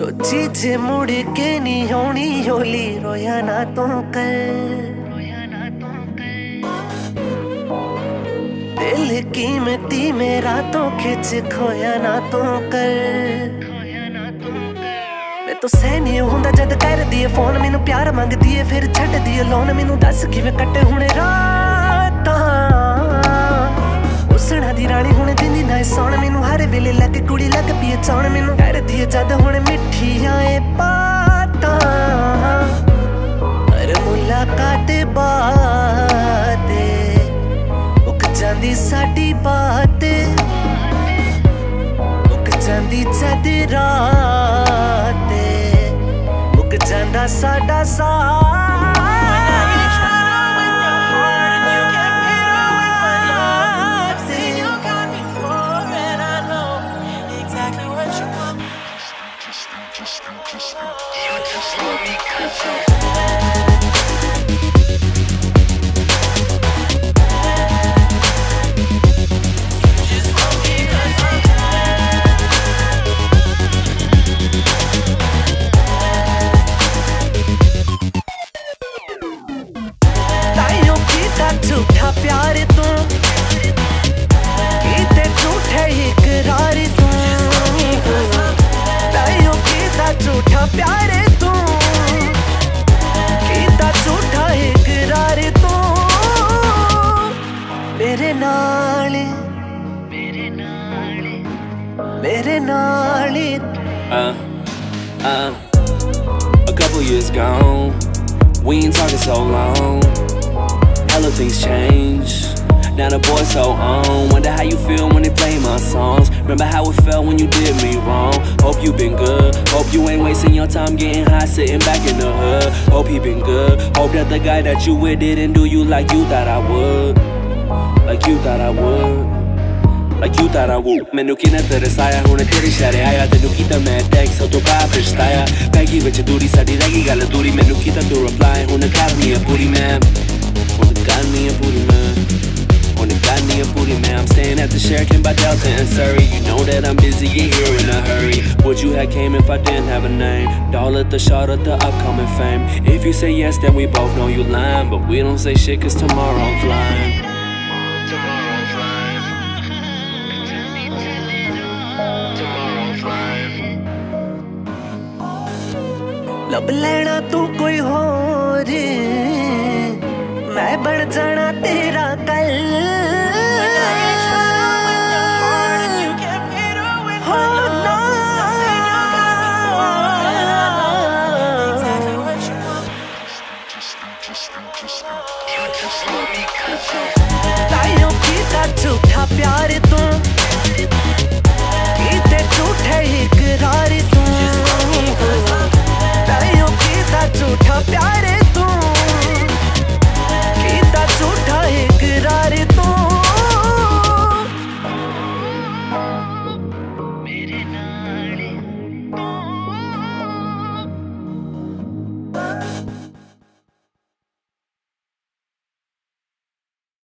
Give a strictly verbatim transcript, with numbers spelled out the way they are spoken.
सोची जे मुड़ के नहीं होनी होली रोया ना तू कर दिल कीमती मेरा तो खिंच खोया ना तू कर मैं तो सहनी हुंदा जद कर दिए फोन मैनू प्यार मंगदी है फिर छड्ड दिए लोन मैनू दस किवें कट्टे हुणे रातां उसना दी रानी हुणे दिंदी ना सौण मैनू हर वेले लग कुड़ी लग पीए चाउण मैनू कर दिए जद हुणे मिठियां ए बातां पर मुलाकात बाते मुक जांदी साडी बात मुक जांदी जद रात मुक जांदा साडा साथ You just love me 'cause झूठा प्यार तू कीते झूठे इकरार तू ताइयों कीता झूठा प्यार तू कीता झूठा इकरार तू मेरे नाल मेरे नाल मेरे नाल uh uh a couple years gone we ain't talking so long. Hella things change. Now the boy's so on. Wonder how you feel when they play my songs. Remember how it felt when you did me wrong. Hope you been good. Hope you ain't wasting your time getting high sitting back in the hood. Hope he been good. Hope that the guy that you with didn't do you like you thought I would. Like you thought I would. Like you thought I would. Menu ki na terasaya hune tere share aaya tenu kita main text so to ka pachetaya pegi vich duri sadi regi gal duri menu kita to reply hune karni hai puri man hune karni hai puri man hune karni hai puri man I'm staying at the Sheraton by Delta in Surrey. You know that I'm busy, get here in a hurry. Would you have came if I didn't have a name? Dollar the shot of the upcoming fame. If you say yes then we both know you lying, but we don't say shit cause tomorrow I'm flying. लब लेना तू कोई होर मैं बन जाना तेरा।